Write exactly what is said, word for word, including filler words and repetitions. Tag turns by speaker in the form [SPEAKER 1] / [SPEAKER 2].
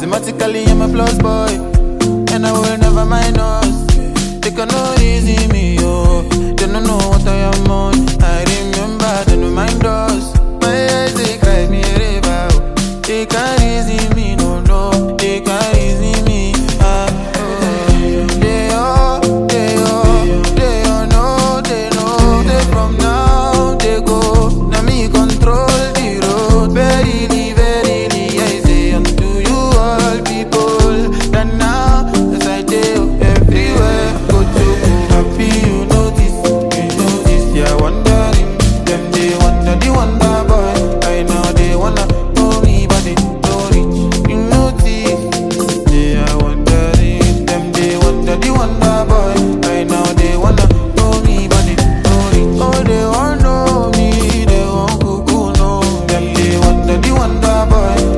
[SPEAKER 1] Mathematically, I'm a plus boy, and I will never minus. They cannot easy me, oh. They don't know what I am on. I remember, they don't mind us. My eyes, they cry me a river, oh. They can't easy me, no, no. They can't easy me, ah, oh. They all, they all, they all know, they know. They from now, they go. Now me control the road. Verily, verily, I say unto you all people that now, as I tell everywhere, go to happy, you notice, you notice, yeah, wondering. Them they wonder, the wonder boy. I know they wanna know me, but they don't reach. You notice, they are wondering. Them they wonder, the wonder boy. I know they wanna know me, but they don't reach. Oh, they wanna know me, they want cuckoo know. Them they wonder, the wonder boy.